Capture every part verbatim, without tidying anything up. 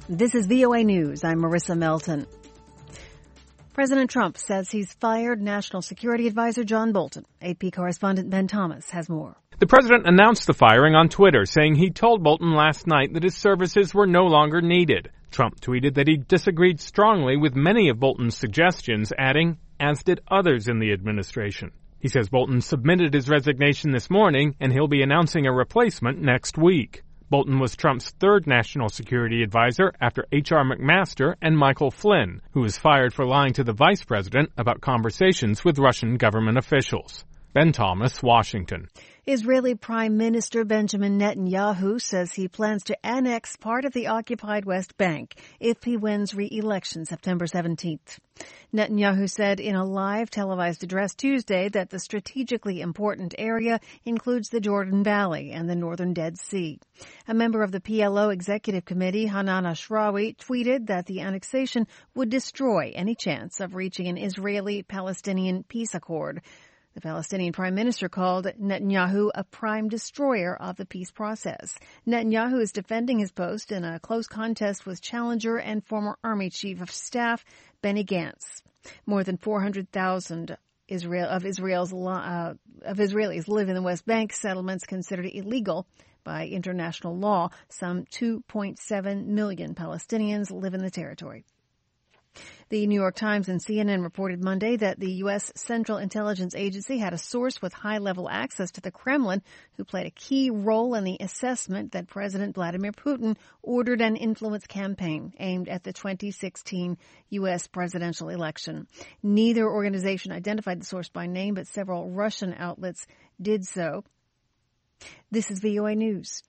This is V O A News. I'm Marissa Melton. President Trump says he's fired National Security Advisor John Bolton. A P correspondent Ben Thomas has more. The president announced the firing on Twitter, saying he told Bolton last night that his services were no longer needed. Trump tweeted that he disagreed strongly with many of Bolton's suggestions, adding, as did others in the administration. He says Bolton submitted his resignation this morning, and he'll be announcing a replacement next week. Bolton was Trump's third national security advisor after H R McMaster and Michael Flynn, who was fired for lying to the vice president about conversations with Russian government officials. Ben Thomas, Washington. Israeli Prime Minister Benjamin Netanyahu says he plans to annex part of the occupied West Bank if he wins re-election September seventeenth. Netanyahu said in a live televised address Tuesday that the strategically important area includes the Jordan Valley and the northern Dead Sea. A member of the P L O Executive Committee, Hanan Ashrawi, tweeted that the annexation would destroy any chance of reaching an Israeli-Palestinian peace accord. The Palestinian Prime Minister called Netanyahu a prime destroyer of the peace process. Netanyahu is defending his post in a close contest with challenger and former Army Chief of Staff Benny Gantz. More than four hundred thousand Israel, of, Israel's, uh, of Israelis live in the West Bank, settlements considered illegal by international law. Some two point seven million Palestinians live in the territory. The New York Times and C N N reported Monday that the U S Central Intelligence Agency had a source with high-level access to the Kremlin who played a key role in the assessment that President Vladimir Putin ordered an influence campaign aimed at the twenty sixteen U S presidential election. Neither organization identified the source by name, but several Russian outlets did so. This is V O A News.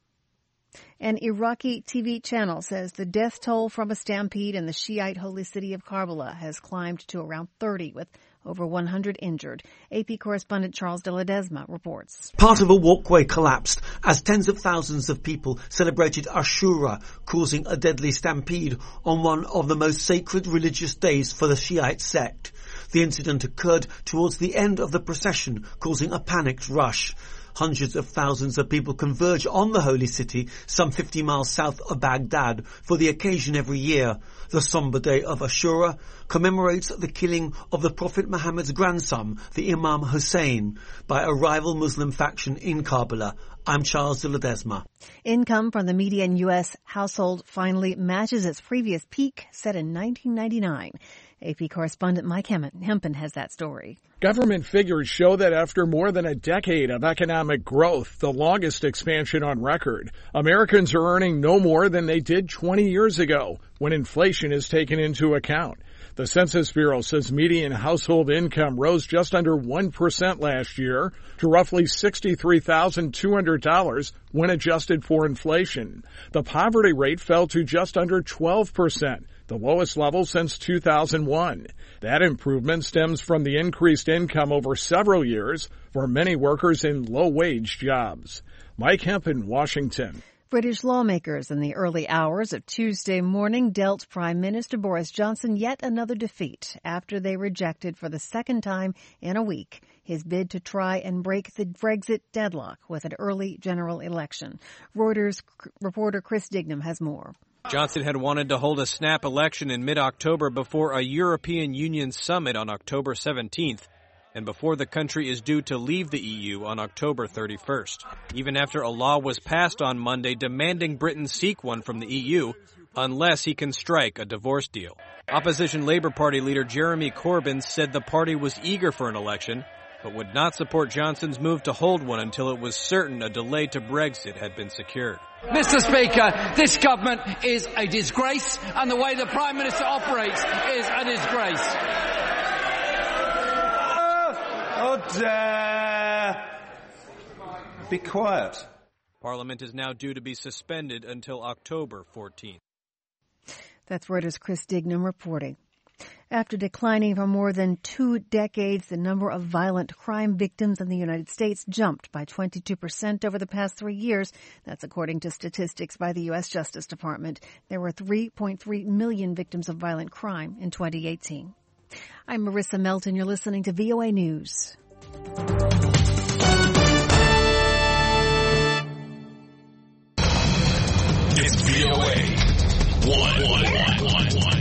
An Iraqi T V channel says the death toll from a stampede in the Shiite holy city of Karbala has climbed to around thirty, with over one hundred injured. A P correspondent Charles de Ledesma reports. Part of a walkway collapsed as tens of thousands of people celebrated Ashura, causing a deadly stampede on one of the most sacred religious days for the Shiite sect. The incident occurred towards the end of the procession, causing a panicked rush. Hundreds of thousands of people converge on the holy city, some fifty miles south of Baghdad, for the occasion every year. The somber day of Ashura commemorates the killing of the Prophet Muhammad's grandson, the Imam Hussein, by a rival Muslim faction in Karbala. I'm Charles de Ledesma. Income from the median U S household finally matches its previous peak, set in nineteen ninety-nine. A P correspondent Mike Hempen has that story. Government figures show that after more than a decade of economic growth, the longest expansion on record, Americans are earning no more than they did twenty years ago, when inflation is taken into account. The Census Bureau says median household income rose just under one percent last year to roughly sixty-three thousand two hundred dollars when adjusted for inflation. The poverty rate fell to just under twelve percent, the lowest level since two thousand one. That improvement stems from the increased income over several years for many workers in low-wage jobs. Mike Hempen, Washington. British lawmakers in the early hours of Tuesday morning dealt Prime Minister Boris Johnson yet another defeat after they rejected for the second time in a week his bid to try and break the Brexit deadlock with an early general election. Reuters reporter Chris Dignam has more. Johnson had wanted to hold a snap election in mid-October before a European Union summit on October seventeenth. And before the country is due to leave the E U on October thirty-first, even after a law was passed on Monday demanding Britain seek one from the E U unless he can strike a divorce deal. Opposition Labour Party leader Jeremy Corbyn said the party was eager for an election, but would not support Johnson's move to hold one until it was certain a delay to Brexit had been secured. Mister Speaker, this government is a disgrace, and the way the Prime Minister operates is a disgrace. Oh, dare. Be quiet. Parliament is now due to be suspended until October fourteenth. That's Reuters' Chris Dignam reporting. After declining for more than two decades, the number of violent crime victims in the United States jumped by twenty-two percent over the past three years. That's according to statistics by the U S Justice Department. There were three point three million victims of violent crime in twenty eighteen. I'm Marissa Melton. You're listening to V O A News. It's V O A one.